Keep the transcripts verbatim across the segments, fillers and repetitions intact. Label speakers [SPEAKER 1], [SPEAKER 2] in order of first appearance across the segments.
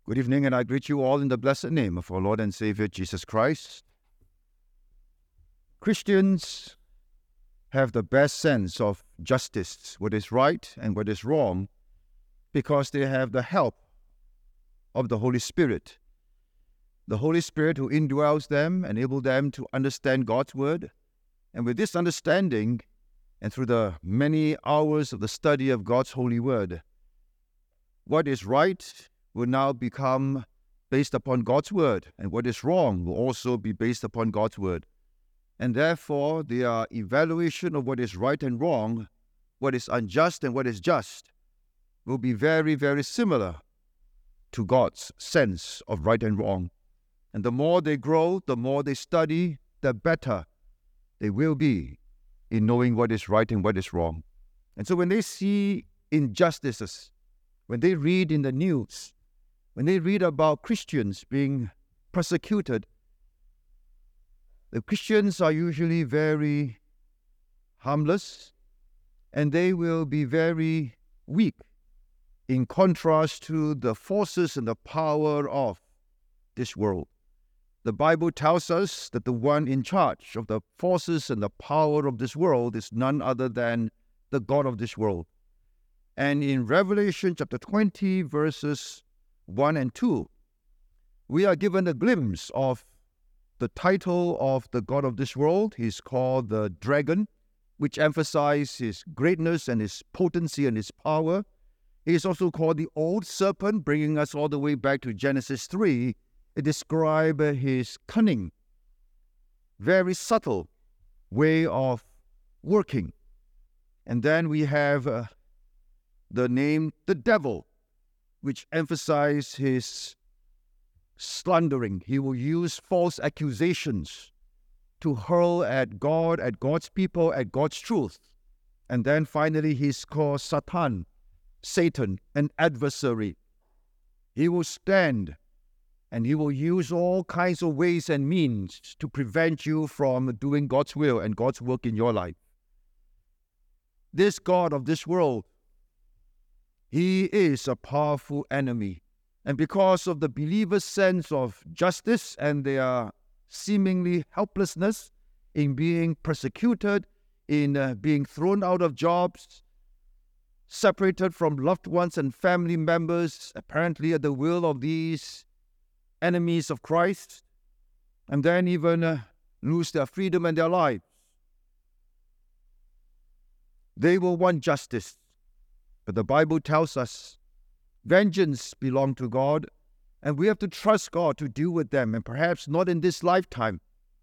[SPEAKER 1] Good evening, and I greet you all in the blessed name of our Lord and Savior, Jesus Christ. Christians have the best sense of justice, what is right and what is wrong, because they have the help of the Holy Spirit. The Holy Spirit who indwells them, enables them to understand God's Word. And with this understanding, and through the many hours of the study of God's holy Word, what is right will now become based upon God's Word, and what is wrong will also be based upon God's Word. And therefore, their evaluation of what is right and wrong, what is unjust and what is just, will be very, very similar to God's sense of right and wrong. And the more they grow, the more they study, the better they will be in knowing what is right and what is wrong. And so when they see injustices, when they read in the news, when they read about Christians being persecuted, the Christians are usually very harmless, and they will be very weak in contrast to the forces and the power of this world. The Bible tells us that the one in charge of the forces and the power of this world is none other than the God of this world. And in Revelation chapter twenty, verses one and two, we are given a glimpse of the title of the God of this world. He's called the Dragon, which emphasizes his greatness and his potency and his power. He is also called the Old Serpent, bringing us all the way back to Genesis three. It describes his cunning, very subtle way of working. And then we have uh, the name the Devil, which emphasizes his slandering. He will use false accusations to hurl at God, at God's people, at God's truth. And then finally he's called Satan, Satan, an adversary. He will stand and he will use all kinds of ways and means to prevent you from doing God's will and God's work in your life. This God of this world, he is a powerful enemy. And because of the believer's sense of justice and their seemingly helplessness in being persecuted, in uh, being thrown out of jobs, separated from loved ones and family members, apparently at the will of these enemies of Christ, and then even uh, lose their freedom and their lives, they will want justice. But the Bible tells us vengeance belongs to God, and we have to trust God to deal with them, and perhaps not in this lifetime.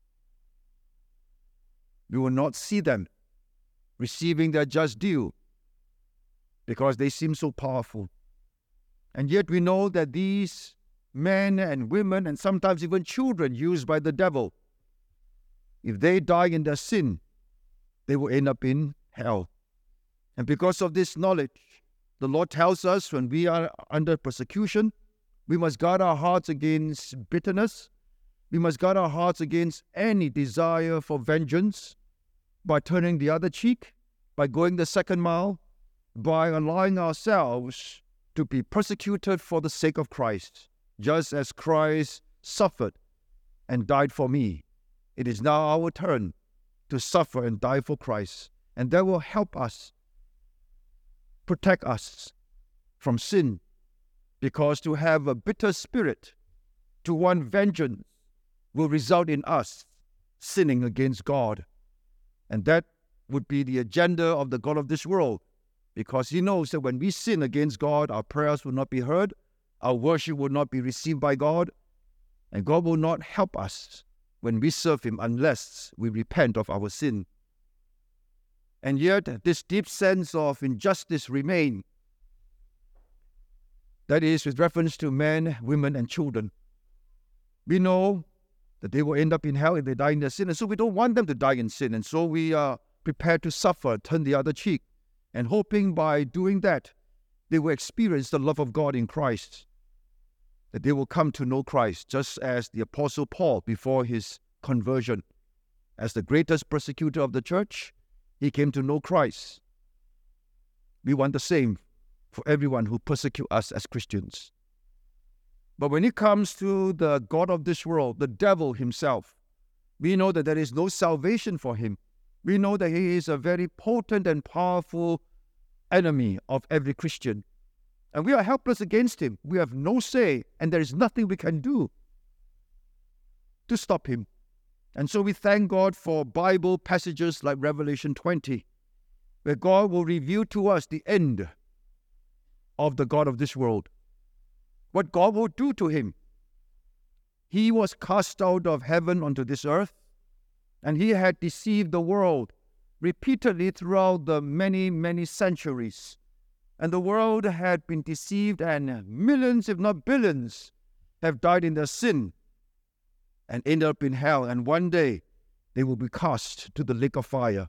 [SPEAKER 1] We will not see them receiving their just due because they seem so powerful. And yet we know that these men and women, and sometimes even children used by the devil, if they die in their sin, they will end up in hell. And because of this knowledge, the Lord tells us when we are under persecution, we must guard our hearts against bitterness. We must guard our hearts against any desire for vengeance by turning the other cheek, by going the second mile, by allowing ourselves to be persecuted for the sake of Christ, just as Christ suffered and died for me. It is now our turn to suffer and die for Christ, and that will help us, protect us from sin, because to have a bitter spirit, to want vengeance, will result in us sinning against God. And that would be the agenda of the God of this world, because he knows that when we sin against God, our prayers will not be heard, our worship will not be received by God, and God will not help us when we serve him unless we repent of our sin. And yet, this deep sense of injustice remains. That is, with reference to men, women, and children. We know that they will end up in hell if they die in their sin, and so we don't want them to die in sin, and so we are prepared to suffer, turn the other cheek, and hoping by doing that, they will experience the love of God in Christ, that they will come to know Christ, just as the Apostle Paul, before his conversion, as the greatest persecutor of the church, he came to know Christ. We want the same for everyone who persecute us as Christians. But when it comes to the god of this world, the devil himself, we know that there is no salvation for him. We know that he is a very potent and powerful enemy of every Christian. And we are helpless against him. We have no say, and there is nothing we can do to stop him. And so we thank God for Bible passages like Revelation twenty, where God will reveal to us the end of the god of this world, what God will do to him. He was cast out of heaven onto this earth, and he had deceived the world repeatedly throughout the many, many centuries. And the world had been deceived, and millions, if not billions, have died in their sin and ended up in hell. And one day, they will be cast to the lake of fire.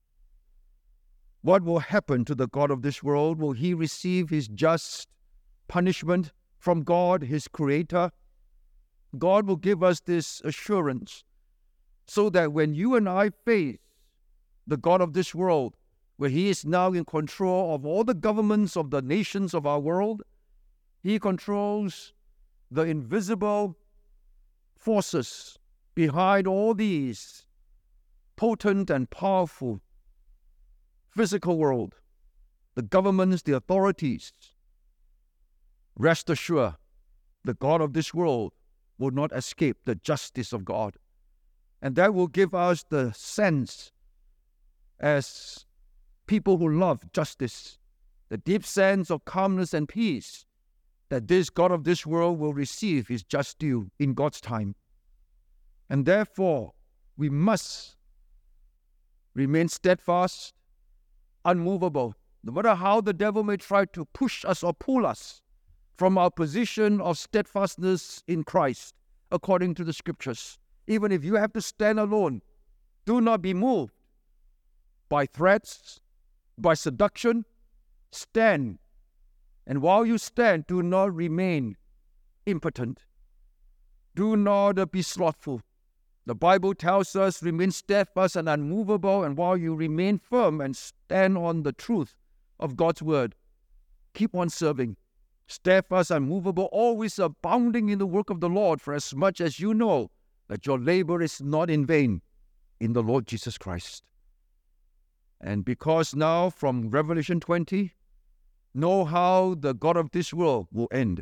[SPEAKER 1] What will happen to the god of this world? Will he receive his just punishment from God, his creator? God will give us this assurance so that when you and I face the god of this world, where he is now in control of all the governments of the nations of our world, he controls the invisible forces behind all these potent and powerful physical world, the governments, the authorities. Rest assured, the god of this world will not escape the justice of God. And that will give us the sense, as people who love justice, the deep sense of calmness and peace, that this god of this world will receive his just due in God's time. And therefore, we must remain steadfast, unmovable, no matter how the devil may try to push us or pull us from our position of steadfastness in Christ, according to the scriptures. Even if you have to stand alone, do not be moved by threats, by seduction. Stand. And while you stand, do not remain impotent. Do not be slothful. The Bible tells us, remain steadfast and unmovable, and while you remain firm and stand on the truth of God's word, keep on serving. Steadfast and unmovable, always abounding in the work of the Lord, for as much as you know that your labor is not in vain in the Lord Jesus Christ. And because now from Revelation twenty, know how the god of this world will end.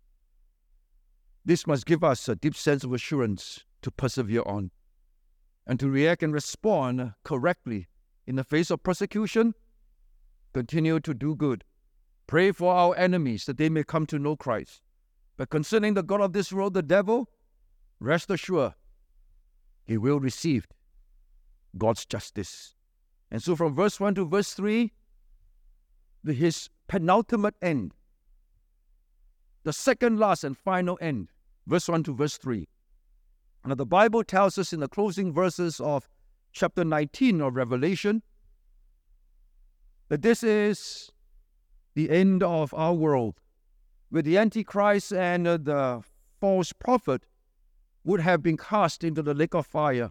[SPEAKER 1] This must give us a deep sense of assurance to persevere on and to react and respond correctly in the face of persecution. Continue to do good. Pray for our enemies that they may come to know Christ. But concerning the god of this world, the devil, rest assured, he will receive God's justice. And so from verse one to verse three, the, his penultimate end, the second last and final end, verse one to verse three. Now the Bible tells us in the closing verses of chapter nineteen of Revelation that this is the end of our world, where the Antichrist and uh, the false prophet would have been cast into the lake of fire.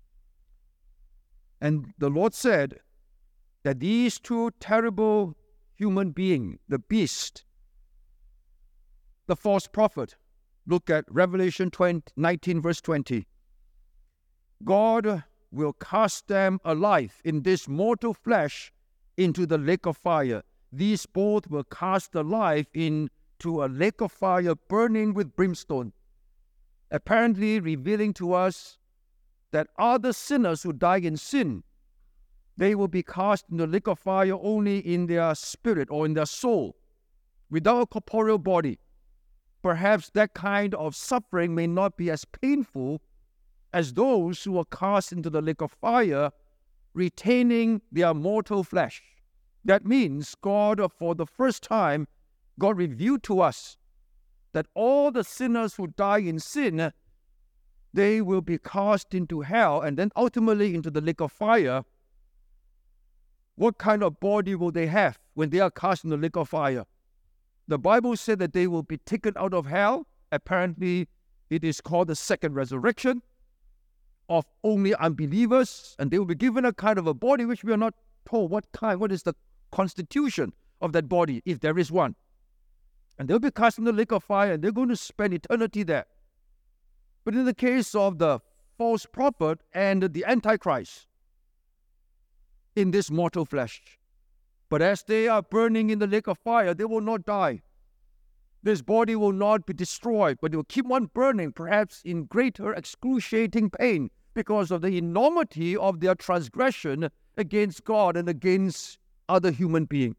[SPEAKER 1] And the Lord said that these two terrible human beings, the beast, the false prophet, look at Revelation nineteen verse twenty. God will cast them alive in this mortal flesh into the lake of fire. These both were cast alive into a lake of fire burning with brimstone, apparently revealing to us that other sinners who die in sin, they will be cast in the lake of fire only in their spirit or in their soul, without a corporeal body. Perhaps that kind of suffering may not be as painful as those who are cast into the lake of fire, retaining their mortal flesh. That means God, for the first time, God revealed to us that all the sinners who die in sin, they will be cast into hell and then ultimately into the lake of fire. What kind of body will they have when they are cast in the lake of fire? The Bible said that they will be taken out of hell. Apparently, it is called the second resurrection of only unbelievers, and they will be given a kind of a body which we are not told what kind, what is the constitution of that body, if there is one.
[SPEAKER 2] And they'll be cast in the lake of fire, and they're going to spend eternity there. But in the case of the false prophet and the Antichrist, in this mortal flesh, but as they are burning in the lake of fire, they will not die. This body will not be destroyed, but it will keep on burning, perhaps in greater excruciating pain, because of the enormity of their transgression against God and against other human beings.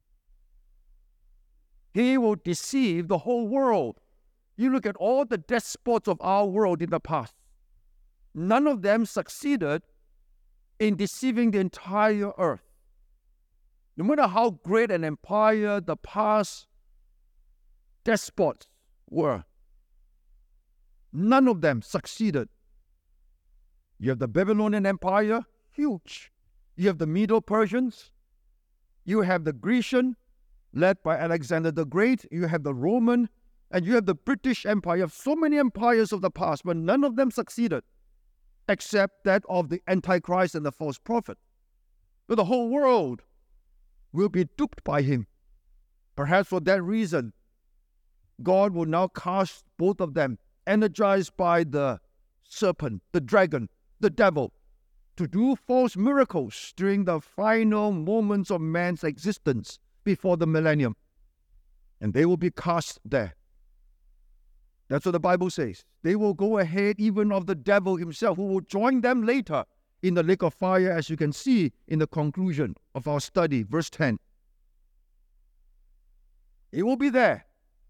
[SPEAKER 2] He will deceive the whole world. You look at all the despots of our world in the past. None of them succeeded in deceiving the entire earth. No matter how great an empire the past despots were, none of them succeeded. You have the Babylonian Empire, huge. You have the Medo-Persians. You have the Grecian, led by Alexander the Great. You have the Roman, and you have the British Empire. You have so many empires of the past, but none of them succeeded, except that of the Antichrist and the false prophet. But the whole world will be duped by him. Perhaps for that reason, God will now cast both of them, energized by the serpent, the dragon, the devil, to do false miracles during the final moments of man's existence before the millennium. And they will be cast there. That's what the Bible says. They will go ahead even of the devil himself, who will join them later in the lake of fire, as you can see in the conclusion of our study, verse ten. He will be there.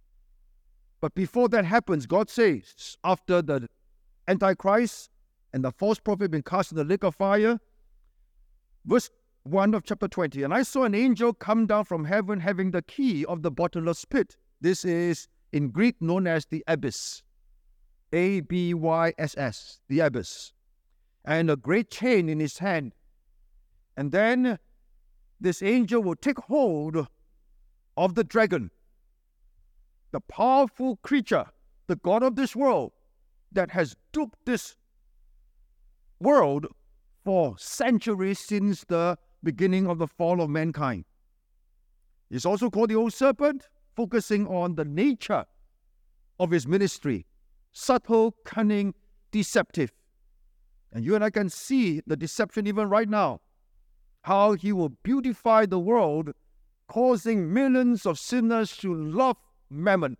[SPEAKER 2] But before that happens, God says, after the Antichrist and the false prophet been cast in the lake of fire, verse one of chapter twenty, and I saw an angel come down from heaven having the key of the bottomless pit. This is in Greek known as the abyss. A B Y S S, the abyss. And a great chain in his hand. And then this angel will take hold of the dragon, the powerful creature, the god of this world, that has duped this world for centuries since the beginning of the fall of mankind. It's also called the old serpent, focusing on the nature of his ministry. Subtle, cunning, deceptive. And you and I can see the deception even right now. How he will beautify the world, causing millions of sinners to love mammon,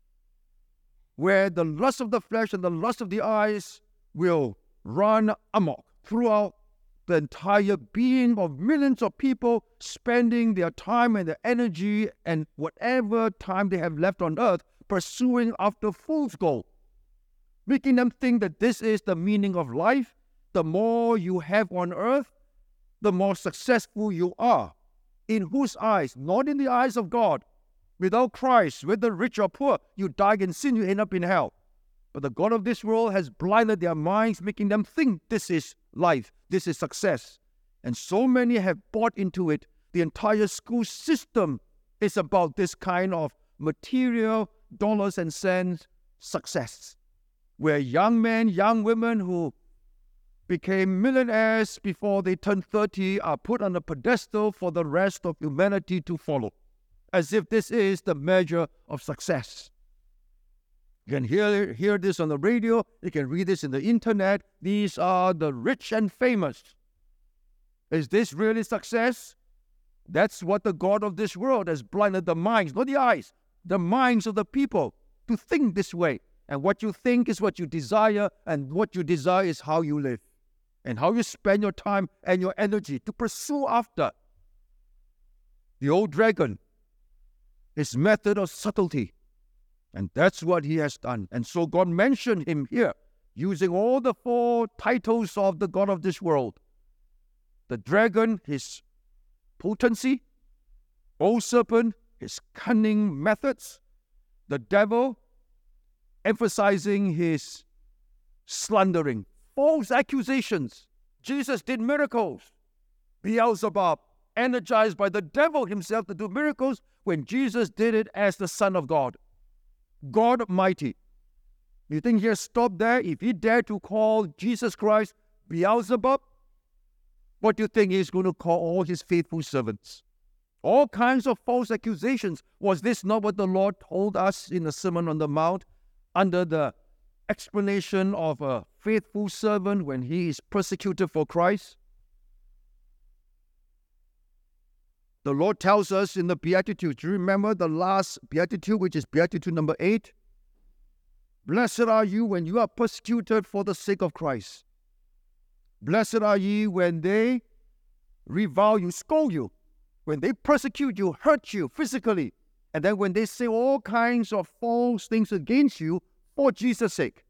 [SPEAKER 2] where the lust of the flesh and the lust of the eyes will run amok throughout the entire being of millions of people, spending their time and their energy and whatever time they have left on earth pursuing after fool's gold, making them think that this is the meaning of life. The more you have on earth, the more successful you are. In whose eyes? Not in the eyes of God. Without Christ, whether rich or poor, you die in sin, you end up in hell. But the God of this world has blinded their minds, making them think this is life, this is success. And so many have bought into it. The entire school system is about this kind of material, dollars and cents success, where young men, young women who became millionaires before they turned thirty are put on a pedestal for the rest of humanity to follow, as if this is the measure of success. You can hear, hear this on the radio, you can read this in the internet. These are the rich and famous. Is this really success? That's what the God of this world has blinded the minds, not the eyes, the minds of the people to think this way. And what you think is what you desire, and what you desire is how you live, and how you spend your time and your energy to pursue after. The old dragon, his method of subtlety, and that's what he has done. And so God mentioned him here, using all the four titles of the God of this world. The dragon, his potency; old serpent, his cunning methods; the devil, emphasizing his slandering, false accusations. Jesus did miracles. Beelzebub, energized by the devil himself to do miracles, when Jesus did it as the Son of God. God Almighty. You think he'll stop there? If he dared to call Jesus Christ Beelzebub, what do you think he's going to call all his faithful servants? All kinds of false accusations. Was this not what the Lord told us in the Sermon on the Mount under the explanation of a faithful servant when he is persecuted for Christ? The Lord tells us in the Beatitudes. Do you remember the last Beatitude, which is Beatitude number eight? Blessed are you when you are persecuted for the sake of Christ. Blessed are ye when they revile you, scold you, when they persecute you, hurt you physically, and then when they say all kinds of false things against you for Jesus' sake.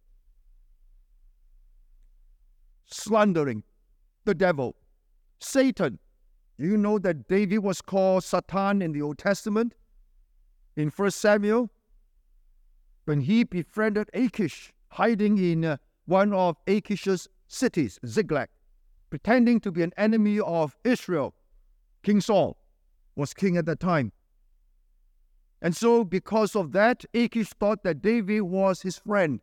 [SPEAKER 2] Slandering the devil, Satan. Do you know that David was called Satan in the Old Testament? In First Samuel, when he befriended Achish, hiding in uh, one of Achish's cities, Ziklag, pretending to be an enemy of Israel. King Saul was king at that time. And so because of that, Achish thought that David was his friend.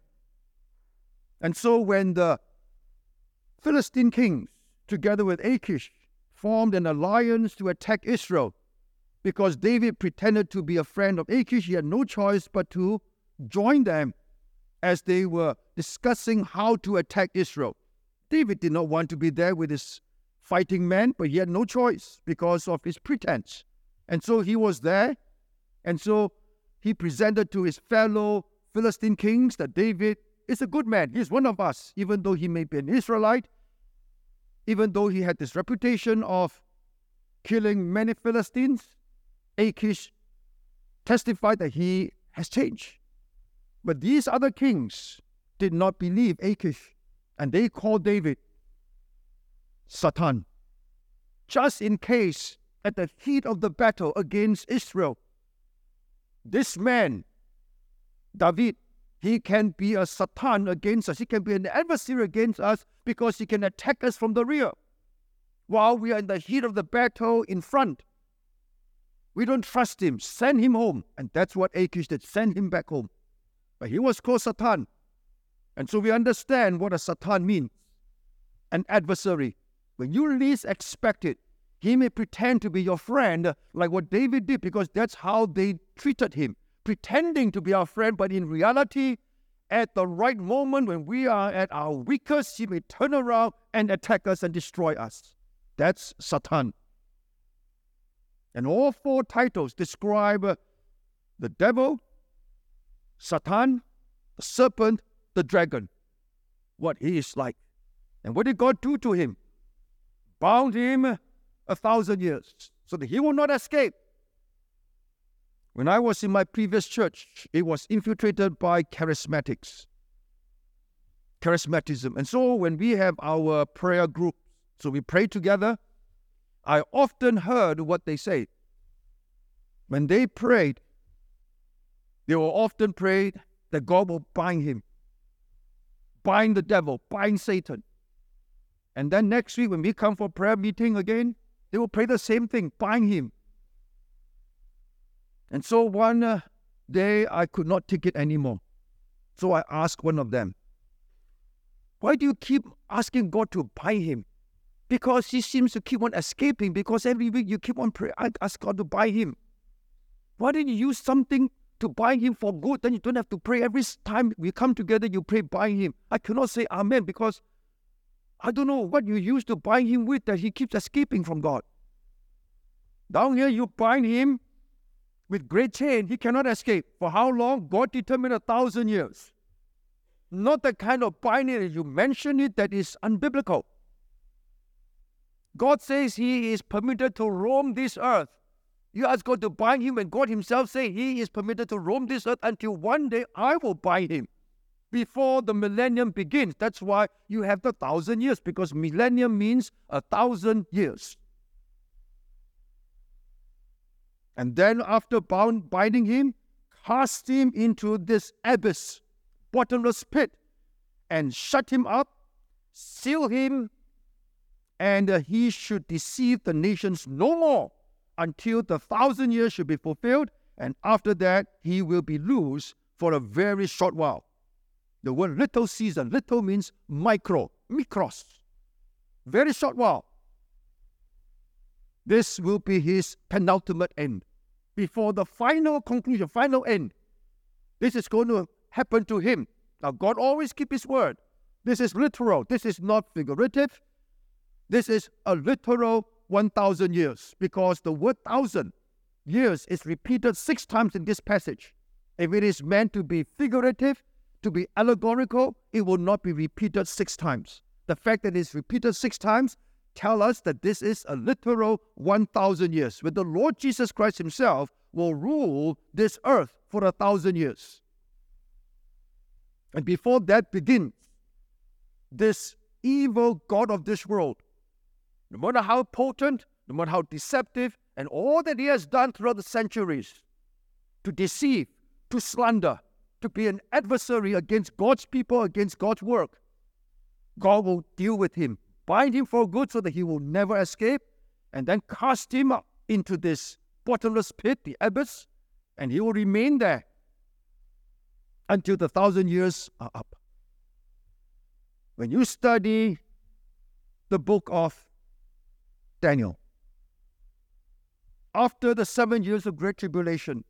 [SPEAKER 2] And so when the Philistine kings, together with Achish, formed an alliance to attack Israel, because David pretended to be a friend of Achish, he had no choice but to join them as they were discussing how to attack Israel. David did not want to be there with his fighting men, but he had no choice because of his pretense. And so he was there, and so he presented to his fellow Philistine kings that David is a good man. He's one of us, even though he may be an Israelite, even though he had this reputation of killing many Philistines. Achish testified that he has changed. But these other kings did not believe Achish, and they called David Satan, just in case at the heat of the battle against Israel, this man, David, he can be a Satan against us. He can be an adversary against us because he can attack us from the rear while we are in the heat of the battle in front. We don't trust him. Send him home. And that's what Achish did. Send him back home. But he was called Satan. And so we understand what a Satan means. An adversary. When you least expect it, he may pretend to be your friend like what David did, because that's how they treated him. Pretending to be our friend, but in reality, at the right moment when we are at our weakest, he may turn around and attack us and destroy us. That's Satan. And all four titles describe uh, the devil, Satan, the serpent, the dragon, what he is like. And what did God do to him? Bound him a thousand years so that he will not escape. When I was in my previous church, it was infiltrated by charismatics, charismatism. And so when we have our prayer group, so we pray together, I often heard what they say. When they prayed, they will often pray that God will bind him, bind the devil, bind Satan. And then next week when we come for prayer meeting again, they will pray the same thing, bind him. And so one uh, day I could not take it anymore. So I asked one of them, why do you keep asking God to bind him? Because he seems to keep on escaping, because every week you keep on praying, I ask God to bind him. Why didn't you use something to bind him for good? Then you don't have to pray every time we come together, you pray bind him. I cannot say amen because I don't know what you use to bind him with that he keeps escaping from God. Down here you bind him with great chain, he cannot escape. For how long? God determined a thousand years. Not the kind of binding that you mention it that is unbiblical. God says he is permitted to roam this earth. You ask God to bind him, and God himself says he is permitted to roam this earth until one day I will bind him before the millennium begins. That's why you have the thousand years, because millennium means a thousand years. And then after bound, binding him, cast him into this abyss, bottomless pit, and shut him up, seal him, and uh, he should deceive the nations no more until the thousand years should be fulfilled, and after that he will be loose for a very short while. The word little season, little means micro, mikros, very short while. This will be his penultimate end. Before the final conclusion, final end, this is going to happen to him. Now, God always keeps his word. This is literal. This is not figurative. This is a literal one thousand years, because the word thousand years is repeated six times in this passage. If it is meant to be figurative, to be allegorical, it will not be repeated six times. The fact that it's repeated six times tells us that this is a literal one thousand years, where the Lord Jesus Christ himself will rule this earth for a thousand years. And before that begins, this evil God of this world, no matter how potent, no matter how deceptive, and all that he has done throughout the centuries to deceive, to slander, to be an adversary against God's people, against God's work, God will deal with him, bind him for good so that he will never escape, and then cast him up into this bottomless pit, the abyss, and he will remain there until the thousand years are up. When you study the book of Daniel, after the seven years of great tribulation,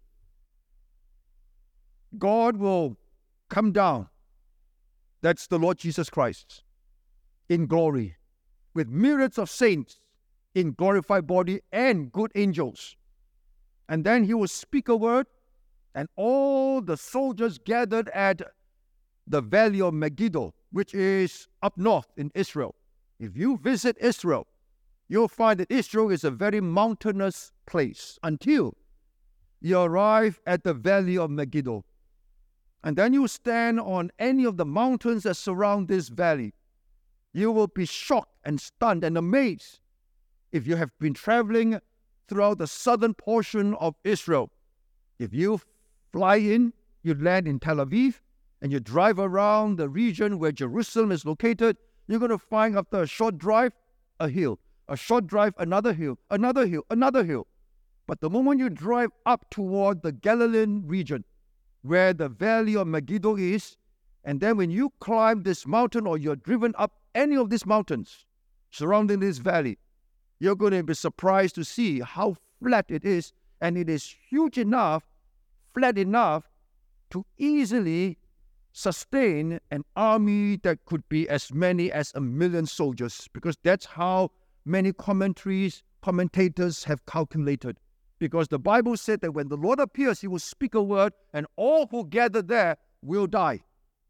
[SPEAKER 2] God will come down, that's the Lord Jesus Christ, in glory, with myriads of saints in glorified body and good angels. And then he will speak a word, and all the soldiers gathered at the valley of Megiddo, which is up north in Israel. If you visit Israel, you'll find that Israel is a very mountainous place until you arrive at the valley of Megiddo. And then you stand on any of the mountains that surround this valley. You will be shocked and stunned and amazed if you have been traveling throughout the southern portion of Israel. If you fly in, you land in Tel Aviv, and you drive around the region where Jerusalem is located, you're going to find after a short drive, a hill. A short drive, another hill, another hill, another hill. But the moment you drive up toward the Galilean region, where the valley of Megiddo is, and then when you climb this mountain or you're driven up any of these mountains surrounding this valley, you're going to be surprised to see how flat it is, and it is huge enough, flat enough to easily sustain an army that could be as many as a million soldiers, because that's how many commentaries, commentators have calculated. Because the Bible said that when the Lord appears, he will speak a word, and all who gather there will die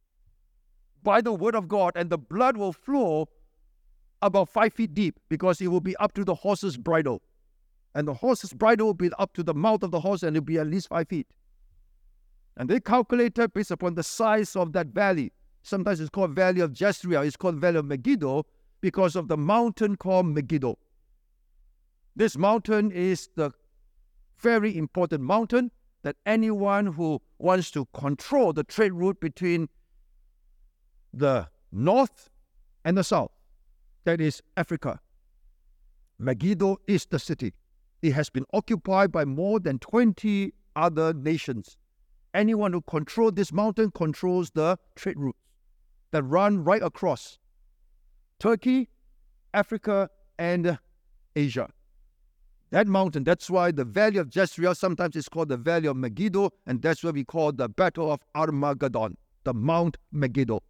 [SPEAKER 2] by the word of God, and the blood will flow about five feet deep, because it will be up to the horse's bridle. And the horse's bridle will be up to the mouth of the horse, and it will be at least five feet. And they calculated based upon the size of that valley. Sometimes it's called Valley of Jezreel. It's called Valley of Megiddo because of the mountain called Megiddo. This mountain is the very important mountain that anyone who wants to control the trade route between the north and the south, that is Africa. Megiddo is the city. It has been occupied by more than twenty other nations. Anyone who controls this mountain controls the trade routes that run right across Turkey, Africa, and Asia. That mountain, that's why the Valley of Jezreel sometimes is called the Valley of Megiddo, and that's what we call the Battle of Armageddon, the Mount Megiddo.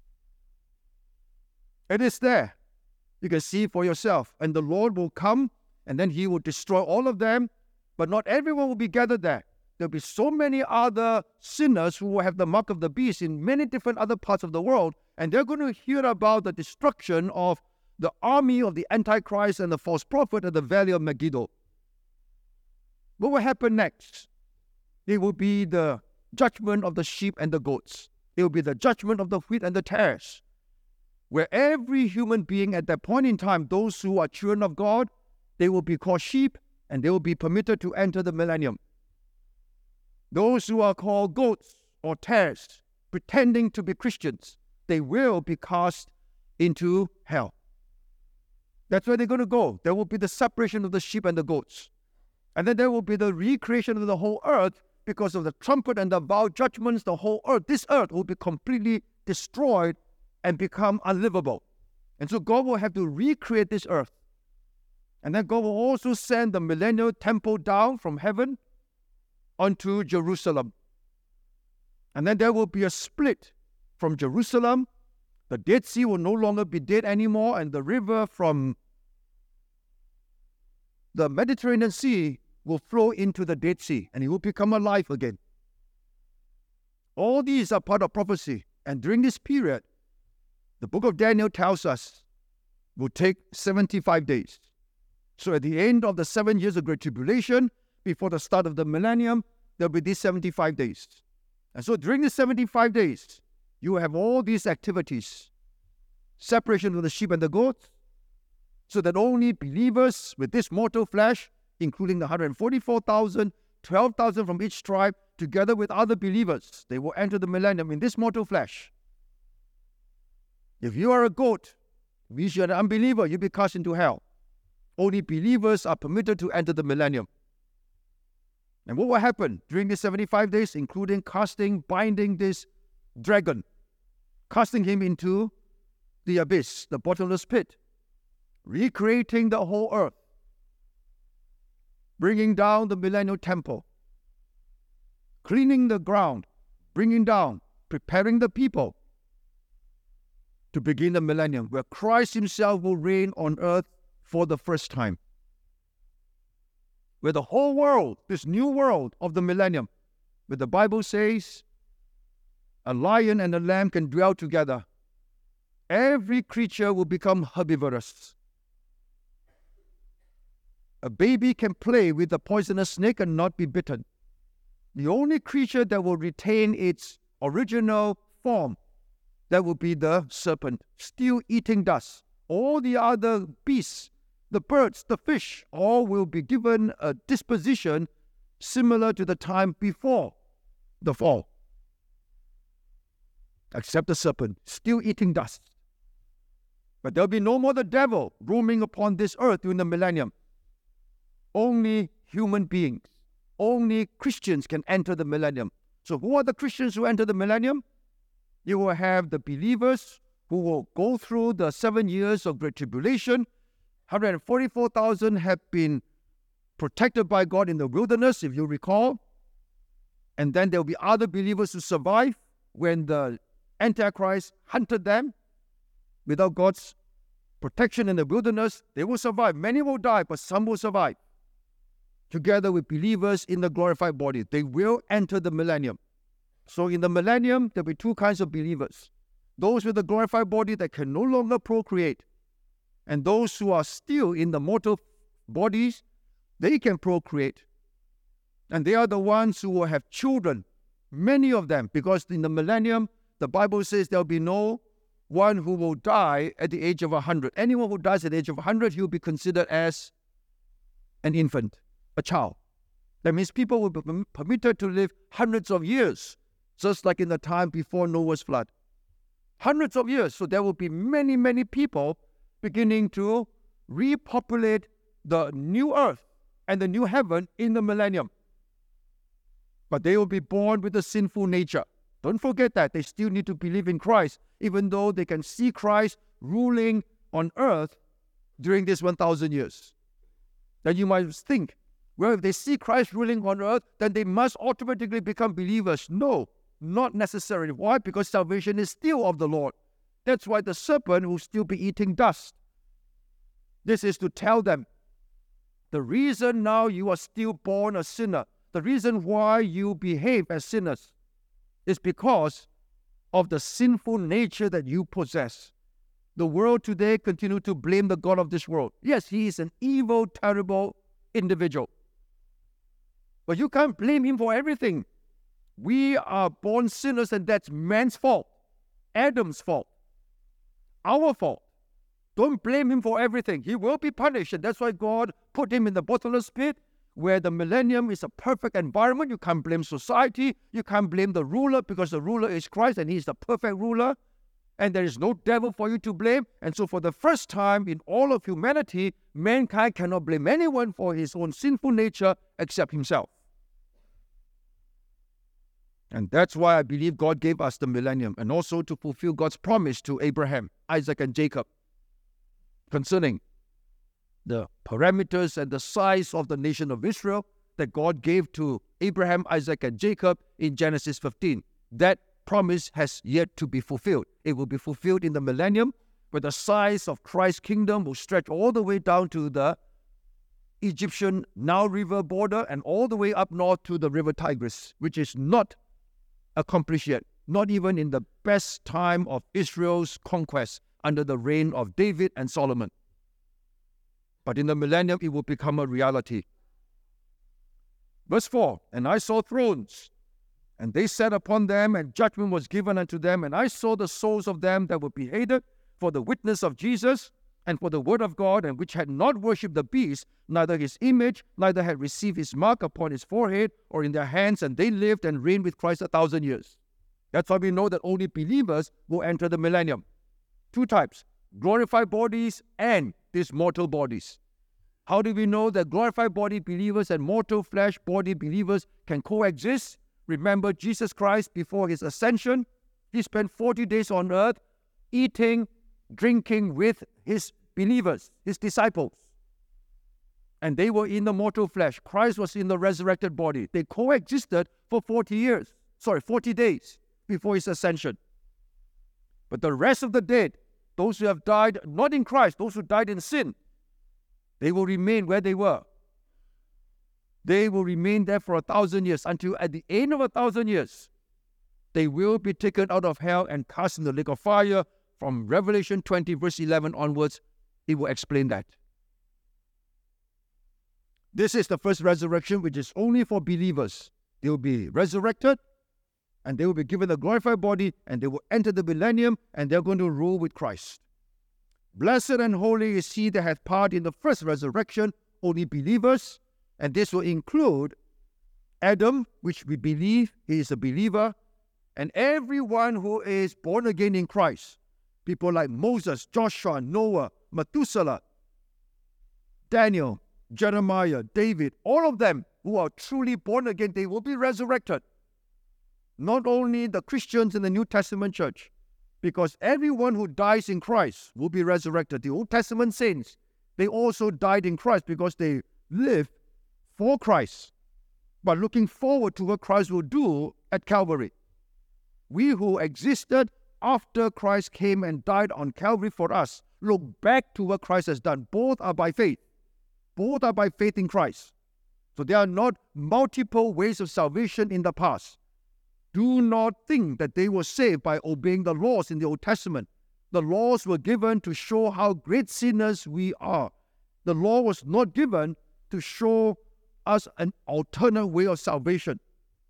[SPEAKER 2] It is there. You can see for yourself. And the Lord will come, and then he will destroy all of them, but not everyone will be gathered there. There will be so many other sinners who will have the mark of the beast in many different other parts of the world, and they're going to hear about the destruction of the army of the Antichrist and the false prophet at the Valley of Megiddo. What will happen next? It will be the judgment of the sheep and the goats. It will be the judgment of the wheat and the tares, where every human being at that point in time, those who are children of God, they will be called sheep, and they will be permitted to enter the millennium. Those who are called goats or tares, pretending to be Christians, they will be cast into hell. That's where they're going to go. There will be the separation of the sheep and the goats. And then there will be the recreation of the whole earth because of the trumpet and the vow judgments. The whole earth, this earth will be completely destroyed and become unlivable. And so God will have to recreate this earth. And then God will also send the millennial temple down from heaven onto Jerusalem. And then there will be a split from Jerusalem. The Dead Sea will no longer be dead anymore, and the river from the Mediterranean Sea will flow into the Dead Sea, and it will become alive again. All these are part of prophecy. And during this period, the book of Daniel tells us, will take seventy-five days. So at the end of the seven years of Great Tribulation, before the start of the millennium, there will be these seventy-five days. And so during the seventy-five days, you have all these activities. Separation of the sheep and the goats, so that only believers with this mortal flesh, including the one hundred forty-four thousand, twelve thousand from each tribe, together with other believers, they will enter the millennium in this mortal flesh. If you are a goat, means you are an unbeliever, you'll be cast into hell. Only believers are permitted to enter the millennium. And what will happen during these seventy-five days, including casting, binding this dragon, casting him into the abyss, the bottomless pit, recreating the whole earth, bringing down the millennial temple, cleaning the ground, bringing down, preparing the people to begin the millennium, where Christ himself will reign on earth for the first time. Where the whole world, this new world of the millennium, where the Bible says a lion and a lamb can dwell together. Every creature will become herbivorous. A baby can play with a poisonous snake and not be bitten. The only creature that will retain its original form, that will be the serpent, still eating dust. All the other beasts, the birds, the fish, all will be given a disposition similar to the time before the fall. Except the serpent, still eating dust. But there will be no more the devil roaming upon this earth during the millennium. Only human beings, only Christians can enter the millennium. So who are the Christians who enter the millennium? You will have the believers who will go through the seven years of Great Tribulation. one hundred forty-four thousand have been protected by God in the wilderness, if you recall. And then there will be other believers who survive when the Antichrist hunted them. Without God's protection in the wilderness, they will survive. Many will die, but some will survive. Together with believers in the glorified body, they will enter the millennium. So in the millennium, there will be two kinds of believers. Those with the glorified body that can no longer procreate, and those who are still in the mortal bodies, they can procreate. And they are the ones who will have children, many of them, because in the millennium, the Bible says there will be no one who will die at the age of one hundred. Anyone who dies at the age of one hundred, he will be considered as an infant, a child. That means people will be permitted to live hundreds of years, just like in the time before Noah's flood. Hundreds of years. So there will be many, many people beginning to repopulate the new earth and the new heaven in the millennium. But they will be born with a sinful nature. Don't forget that. They still need to believe in Christ, even though they can see Christ ruling on earth during this one thousand years. Then you might think, well, if they see Christ ruling on earth, then they must automatically become believers. No, not necessarily. Why? Because salvation is still of the Lord. That's why the serpent will still be eating dust. This is to tell them, the reason now you are still born a sinner, the reason why you behave as sinners, is because of the sinful nature that you possess. The world today continues to blame the God of this world. Yes, he is an evil, terrible individual. But you can't blame him for everything. We are born sinners, and that's man's fault, Adam's fault, our fault. Don't blame him for everything. He will be punished, and that's why God put him in the bottomless pit, where the millennium is a perfect environment. You can't blame society. You can't blame the ruler, because the ruler is Christ, and he is the perfect ruler. And there is no devil for you to blame. And so for the first time in all of humanity, mankind cannot blame anyone for his own sinful nature except himself. And that's why I believe God gave us the millennium, and also to fulfill God's promise to Abraham, Isaac, and Jacob concerning the parameters and the size of the nation of Israel that God gave to Abraham, Isaac, and Jacob in Genesis fifteen. That promise has yet to be fulfilled. It will be fulfilled in the millennium, where the size of Christ's kingdom will stretch all the way down to the Egyptian Nile River border and all the way up north to the river Tigris, which is not accomplished yet, not even in the best time of Israel's conquest under the reign of David and Solomon. But in the millennium, it will become a reality. Verse four, and I saw thrones, and they sat upon them, and judgment was given unto them. And I saw the souls of them that were beheaded for the witness of Jesus and for the word of God, and which had not worshipped the beast, neither his image, neither had received his mark upon his forehead or in their hands, and they lived and reigned with Christ a thousand years. That's why we know that only believers will enter the millennium. Two types, glorified bodies and these mortal bodies. How do we know that glorified body believers and mortal flesh body believers can coexist? Remember Jesus Christ before his ascension, he spent forty days on earth eating, drinking with his believers, his disciples. And they were in the mortal flesh. Christ was in the resurrected body. They coexisted for forty years, sorry, forty days before his ascension. But the rest of the dead, those who have died not in Christ, those who died in sin, they will remain where they were. They will remain there for a thousand years until at the end of a thousand years, they will be taken out of hell and cast in the lake of fire. From Revelation twenty, verse eleven onwards, it will explain that. This is the first resurrection, which is only for believers. They will be resurrected, and they will be given a glorified body, and they will enter the millennium, and they're going to rule with Christ. Blessed and holy is he that hath part in the first resurrection, only believers, and this will include Adam, which we believe he is a believer, and everyone who is born again in Christ. People like Moses, Joshua, Noah, Methuselah, Daniel, Jeremiah, David, all of them who are truly born again, they will be resurrected. Not only the Christians in the New Testament church, because everyone who dies in Christ will be resurrected. The Old Testament saints, they also died in Christ because they lived for Christ, but looking forward to what Christ will do at Calvary. We who existed after Christ came and died on Calvary for us, look back to what Christ has done. Both are by faith. Both are by faith in Christ. So there are not multiple ways of salvation in the past. Do not think that they were saved by obeying the laws in the Old Testament. The laws were given to show how great sinners we are. The law was not given to show us an alternate way of salvation.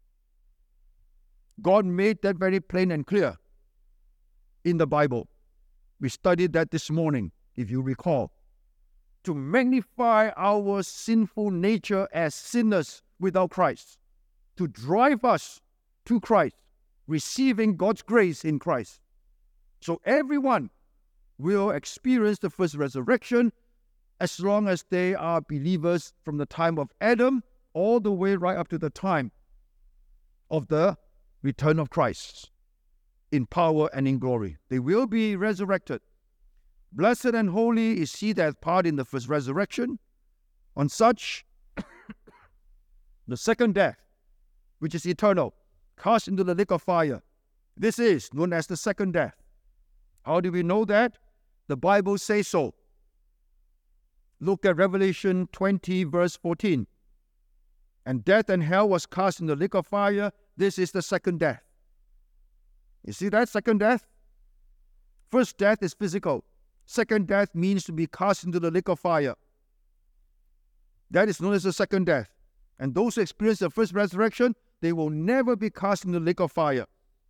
[SPEAKER 2] God made that very plain and clear in the Bible. We studied that this morning, if you recall. To magnify our sinful nature as sinners without Christ. To drive us to Christ, receiving God's grace in Christ. So everyone will experience the first resurrection as long as they are believers from the time of Adam all the way right up to the time of the return of Christ in power and in glory. They will be resurrected. Blessed and holy is he that hath part in the first resurrection. On such, the second death, which is eternal, cast into the lake of fire. This is known as the second death. How do we know that? The Bible says so. Look at Revelation twenty, verse fourteen. And death and hell was cast in the lake of fire. This is the second death. You see that second death? First death is physical. Second death means to be cast into the lake of fire. That is known as the second death. And those who experience the first resurrection, they will never be cast in the lake of fire.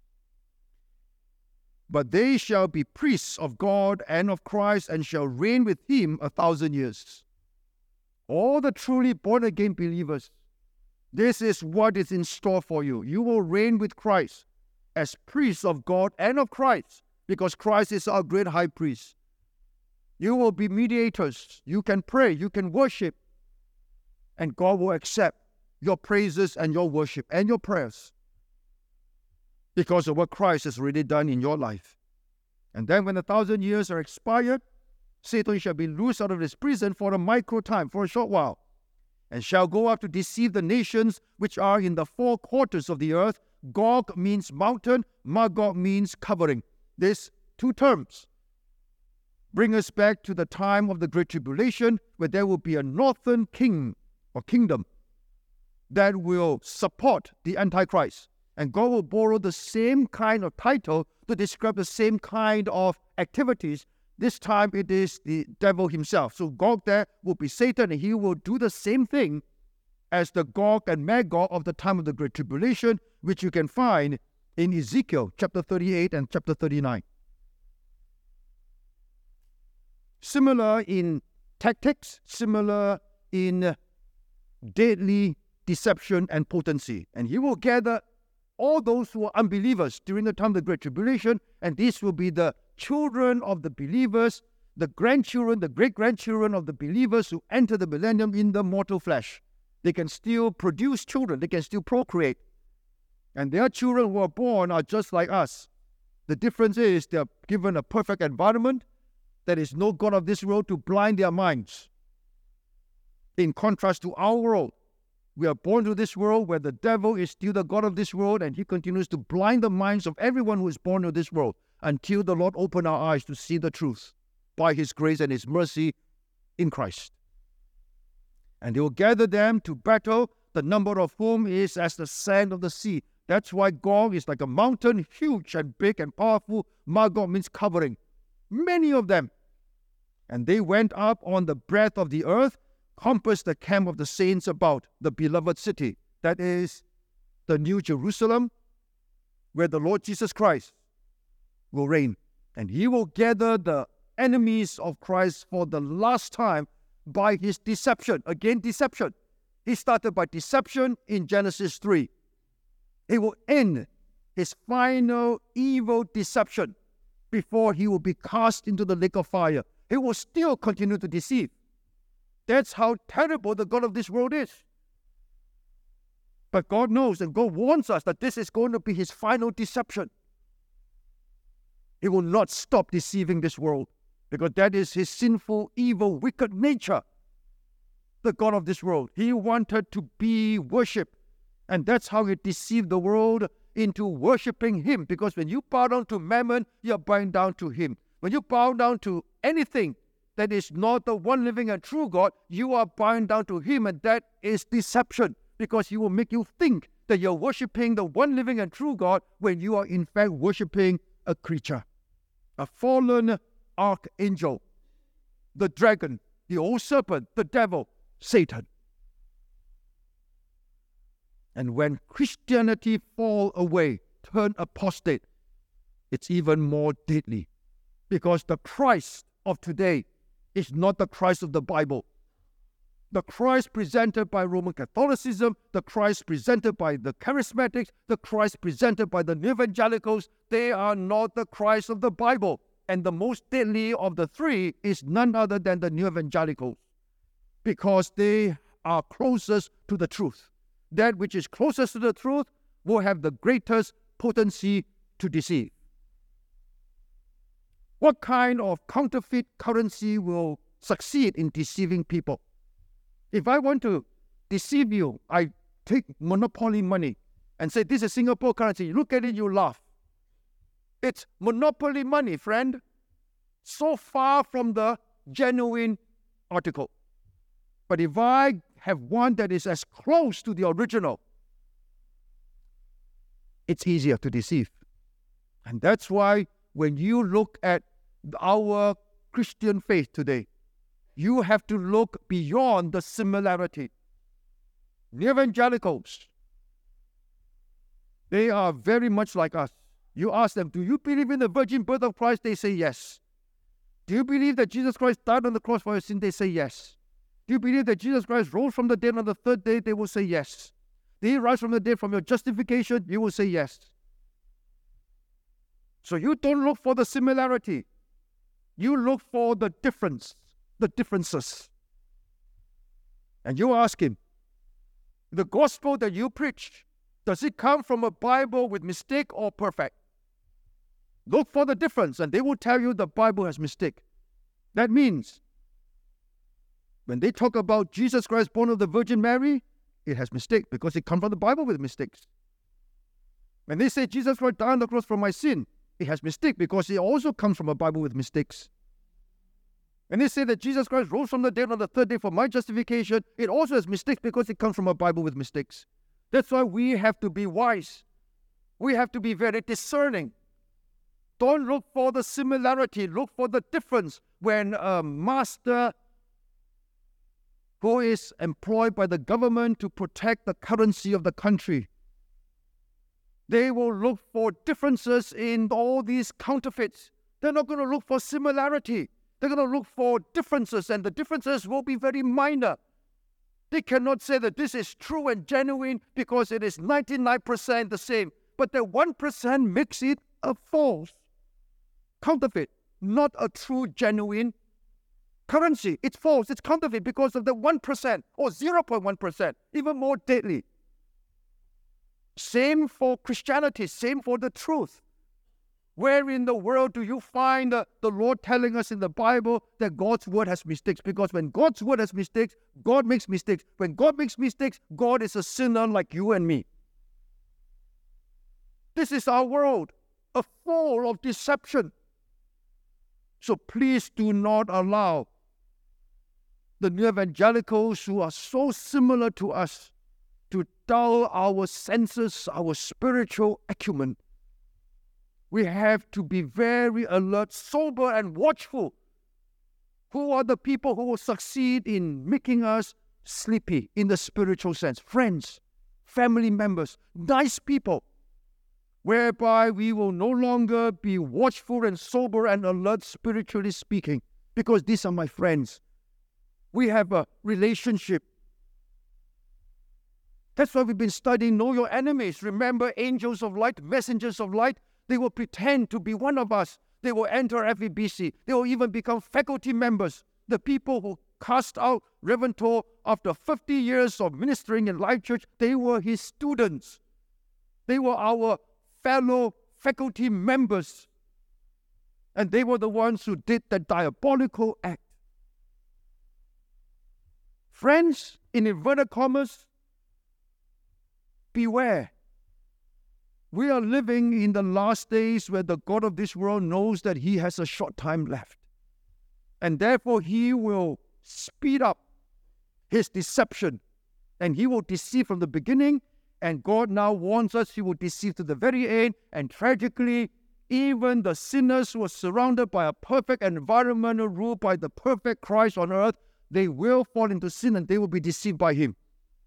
[SPEAKER 2] But they shall be priests of God and of Christ, and shall reign with him a thousand years. All the truly born-again believers, this is what is in store for you. You will reign with Christ as priests of God and of Christ, because Christ is our great high priest. You will be mediators. You can pray, you can worship, and God will accept your praises and your worship and your prayers because of what Christ has already done in your life. And then when a thousand years are expired, Satan shall be loosed out of his prison for a micro time, for a short while, and shall go up to deceive the nations which are in the four quarters of the earth. Gog means mountain, Magog means covering. These two terms bring us back to the time of the Great Tribulation, where there will be a northern king or kingdom that will support the Antichrist. And God will borrow the same kind of title to describe the same kind of activities. This time it is the devil himself. So Gog there will be Satan, and he will do the same thing as the Gog and Magog of the time of the Great Tribulation, which you can find in Ezekiel chapter thirty-eight and chapter thirty-nine. Similar in tactics, similar in deadly deception and potency. And he will gather all those who are unbelievers during the time of the Great Tribulation, and these will be the children of the believers, the grandchildren, the great-grandchildren of the believers who enter the millennium in the mortal flesh. They can still produce children, they can still procreate. And their children who are born are just like us. The difference is they are given a perfect environment. There is no god of this world to blind their minds. In contrast to our world, we are born to this world where the devil is still the god of this world, and he continues to blind the minds of everyone who is born to this world until the Lord open our eyes to see the truth by his grace and his mercy in Christ. And he will gather them to battle, the number of whom is as the sand of the sea. That's why Gog is like a mountain, huge and big and powerful. Magog means covering. Many of them. And they went up on the breadth of the earth, compassed the camp of the saints about, the beloved city. That is the New Jerusalem, where the Lord Jesus Christ will reign. And he will gather the enemies of Christ for the last time by his deception. Again, deception. He started by deception in Genesis three. He will end his final evil deception before he will be cast into the lake of fire. He will still continue to deceive. That's how terrible the god of this world is. But God knows, and God warns us that this is going to be his final deception. He will not stop deceiving this world, because that is his sinful, evil, wicked nature. The god of this world. He wanted to be worshipped, and that's how he deceived the world into worshipping him. Because when you bow down to mammon, you are bowing down to him. When you bow down to anything that is not the one living and true God, you are bowing down to him, and that is deception, because he will make you think that you're worshipping the one living and true God when you are in fact worshipping a creature, a fallen archangel, the dragon, the old serpent, the devil, Satan. And when Christianity fall away, turn apostate, it's even more deadly, because the Christ of today is not the Christ of the Bible. The Christ presented by Roman Catholicism, the Christ presented by the Charismatics, the Christ presented by the New Evangelicals, they are not the Christ of the Bible. And the most deadly of the three is none other than the New Evangelicals, because they are closest to the truth. That which is closest to the truth will have the greatest potency to deceive. What kind of counterfeit currency will succeed in deceiving people? If I want to deceive you, I take monopoly money and say, this is Singapore currency. You look at it, you laugh. It's monopoly money, friend. So far from the genuine article. But if I have one that is as close to the original, it's easier to deceive. And that's why when you look at our Christian faith today, you have to look beyond the similarity. The evangelicals, they are very much like us. You ask them, do you believe in the virgin birth of Christ? They say yes. Do you believe that Jesus Christ died on the cross for your sin? They say yes. Do you believe that Jesus Christ rose from the dead on the third day? They will say yes. Did he rise from the dead from your justification? You will say yes. So you don't look for the similarity. You look for the difference, the differences. And you ask him, the gospel that you preach, does it come from a Bible with mistake or perfect? Look for the difference, and they will tell you the Bible has mistake. That means when they talk about Jesus Christ born of the Virgin Mary, it has mistake because it comes from the Bible with mistakes. When they say Jesus Christ died on the cross for my sin, it has mistake because it also comes from a Bible with mistakes. When they say that Jesus Christ rose from the dead on the third day for my justification, it also has mistakes because it comes from a Bible with mistakes. That's why we have to be wise. We have to be very discerning. Don't look for the similarity, look for the difference. When a master who is employed by the government to protect the currency of the country, they will look for differences in all these counterfeits. They're not going to look for similarity. They're going to look for differences, and the differences will be very minor. They cannot say that this is true and genuine because it is ninety-nine percent the same. But the one percent makes it a false counterfeit, not a true, genuine currency. It's false, it's counterfeit because of the one percent or zero point one percent, even more deadly. Same for Christianity, same for the truth. Where in the world do you find the, the Lord telling us in the Bible that God's word has mistakes? Because when God's word has mistakes, God makes mistakes. When God makes mistakes, God is a sinner like you and me. This is our world, a full of deception. So please do not allow the new evangelicals who are so similar to us to dull our senses, our spiritual acumen. We have to be very alert, sober, and watchful. Who are the people who will succeed in making us sleepy in the spiritual sense? Friends, family members, nice people, whereby we will no longer be watchful and sober and alert spiritually speaking, because these are my friends. We have a relationship. That's why we've been studying Know Your Enemies. Remember, angels of light, messengers of light, they will pretend to be one of us. They will enter F E B C. They will even become faculty members. The people who cast out Reverend Toh after fifty years of ministering in Life Church, they were his students. They were our fellow faculty members. And they were the ones who did that diabolical act. Friends, in inverted commas, beware. We are living in the last days where the God of this world knows that he has a short time left. And therefore he will speed up his deception. And he will deceive from the beginning. And God now warns us he will deceive to the very end. And tragically, even the sinners who are surrounded by a perfect environment ruled by the perfect Christ on earth, they will fall into sin and they will be deceived by him.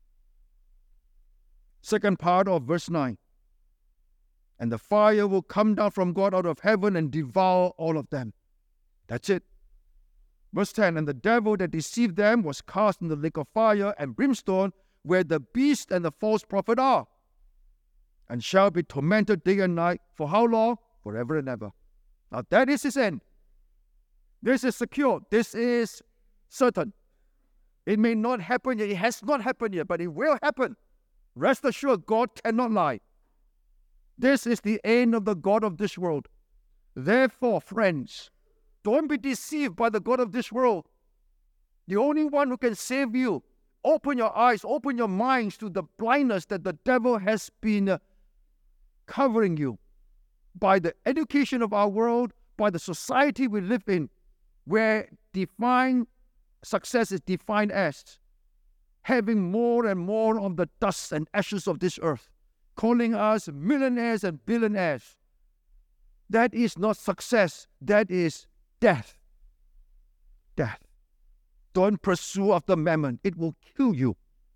[SPEAKER 2] Second part of verse nine. And the fire will come down from God out of heaven and devour all of them. That's it. Verse ten. And the devil that deceived them was cast in the lake of fire and brimstone, where the beast and the false prophet are, and shall be tormented day and night. For how long? Forever and ever. Now that is his end. This is secure. This is certain. It may not happen yet. It has not happened yet, but it will happen. Rest assured, God cannot lie. This is the end of the God of this world. Therefore, friends, don't be deceived by the God of this world. The only one who can save you. Open your eyes, open your minds to the blindness that the devil has been uh, covering you by the education of our world, by the society we live in, where defined success is defined as having more and more of the dust and ashes of this earth, calling us millionaires and billionaires. That is not success. That is death. Death. Don't pursue after mammon. It will kill you.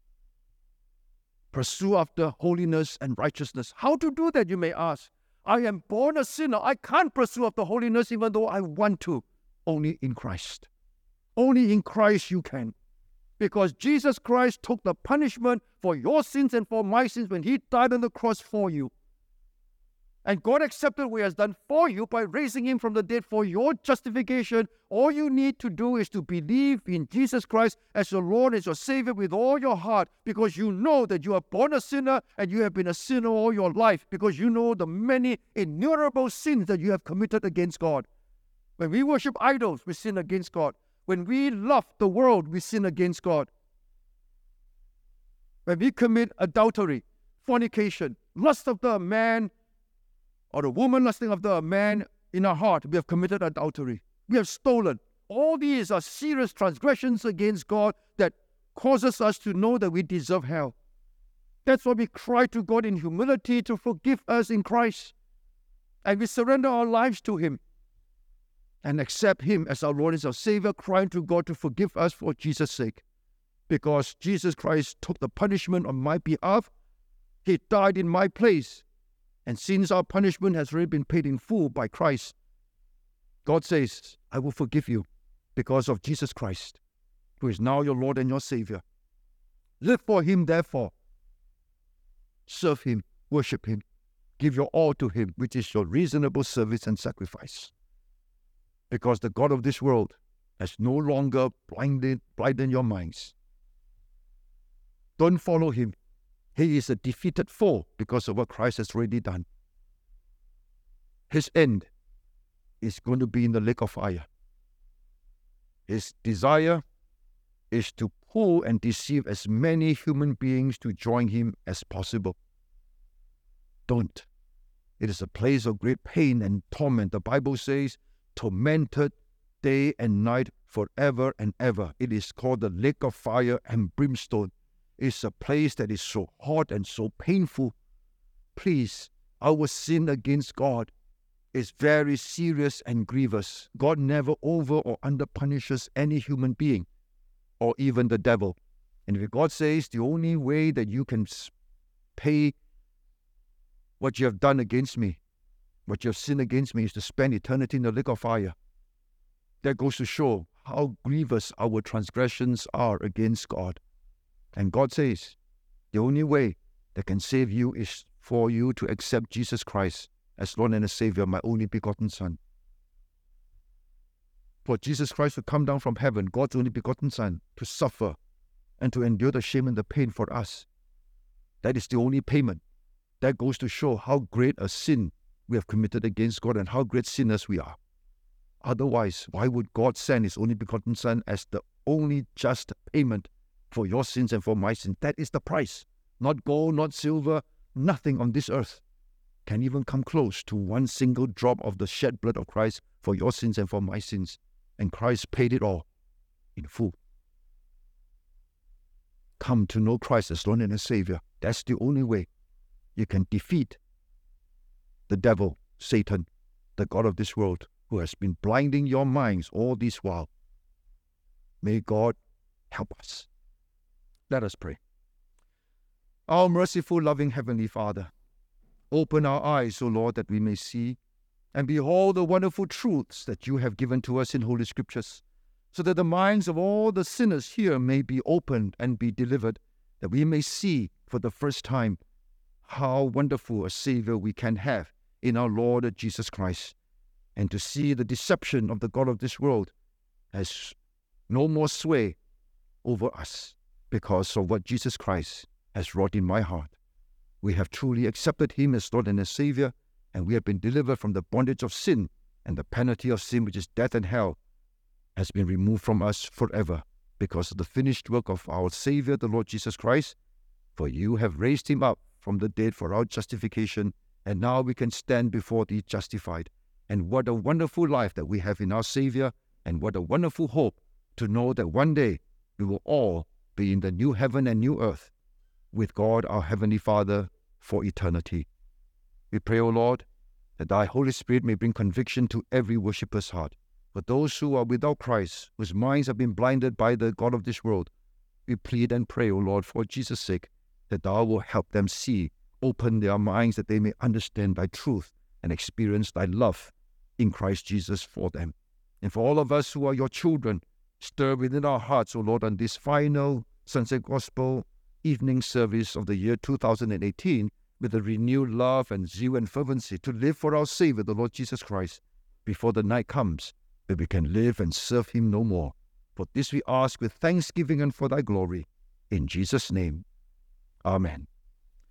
[SPEAKER 2] Pursue after holiness and righteousness. How to do that, you may ask? I am born a sinner. I can't pursue after holiness even though I want to. Only in Christ. Only in Christ you can. Because Jesus Christ took the punishment for your sins and for my sins when he died on the cross for you. And God accepted what he has done for you by raising him from the dead for your justification. All you need to do is to believe in Jesus Christ as your Lord, as your Savior with all your heart, because you know that you are born a sinner and you have been a sinner all your life, because you know the many innumerable sins that you have committed against God. When we worship idols, we sin against God. When we love the world, we sin against God. When we commit adultery, fornication, lust after a man or a woman lusting after a man in our heart, we have committed adultery. We have stolen. All these are serious transgressions against God that causes us to know that we deserve hell. That's why we cry to God in humility to forgive us in Christ. And we surrender our lives to Him and accept Him as our Lord and our Savior, crying to God to forgive us for Jesus' sake. Because Jesus Christ took the punishment on my behalf. He died in my place. And since our punishment has already been paid in full by Christ, God says, I will forgive you because of Jesus Christ, who is now your Lord and your Savior. Live for Him, therefore. Serve Him, worship Him, give your all to Him, which is your reasonable service and sacrifice. Because the God of this world has no longer blinded, blinded your minds. Don't follow him. He is a defeated foe because of what Christ has already done. His end is going to be in the lake of fire. His desire is to pull and deceive as many human beings to join him as possible. Don't. It is a place of great pain and torment. The Bible says, tormented day and night forever and ever. It is called the lake of fire and brimstone. It's a place that is so hot and so painful. Please, our sin against God is very serious and grievous. God never over or under punishes any human being or even the devil. And if God says the only way that you can pay what you have done against me, what you have sinned against me, is to spend eternity in the lake of fire, that goes to show how grievous our transgressions are against God. And God says, the only way that can save you is for you to accept Jesus Christ as Lord and Savior, my only begotten Son. For Jesus Christ to come down from heaven, God's only begotten Son, to suffer and to endure the shame and the pain for us. That is the only payment. That goes to show how great a sin we have committed against God and how great sinners we are. Otherwise, why would God send His only begotten Son as the only just payment for your sins and for my sins? That is the price. Not gold, not silver, nothing on this earth can even come close to one single drop of the shed blood of Christ for your sins and for my sins. And Christ paid it all in full. Come to know Christ as Lord and Savior. That's the only way you can defeat the devil, Satan, the god of this world, who has been blinding your minds all this while. May God help us. Let us pray. Our merciful, loving Heavenly Father, open our eyes, O Lord, that we may see and behold the wonderful truths that you have given to us in Holy Scriptures, so that the minds of all the sinners here may be opened and be delivered, that we may see for the first time how wonderful a Savior we can have in our Lord Jesus Christ, and to see the deception of the God of this world has no more sway over us because of what Jesus Christ has wrought in my heart. We have truly accepted Him as Lord and as Savior, and we have been delivered from the bondage of sin, and the penalty of sin, which is death and hell, has been removed from us forever because of the finished work of our Savior, the Lord Jesus Christ. For you have raised Him up from the dead for our justification, and now we can stand before Thee justified. And what a wonderful life that we have in our Savior, and what a wonderful hope to know that one day we will all be in the new heaven and new earth with God our Heavenly Father for eternity. We pray, O Lord, that Thy Holy Spirit may bring conviction to every worshipper's heart. For those who are without Christ, whose minds have been blinded by the god of this world, we plead and pray, O Lord, for Jesus' sake, that Thou will help them see, open their minds, that they may understand Thy truth and experience Thy love in Christ Jesus for them. And for all of us who are Your children, stir within our hearts, O Lord, on this final Sunset Gospel evening service of the year two thousand eighteen, with a renewed love and zeal and fervency to live for our Savior, the Lord Jesus Christ, before the night comes, that we can live and serve Him no more. For this we ask with thanksgiving and for Thy glory. In Jesus' name, Amen.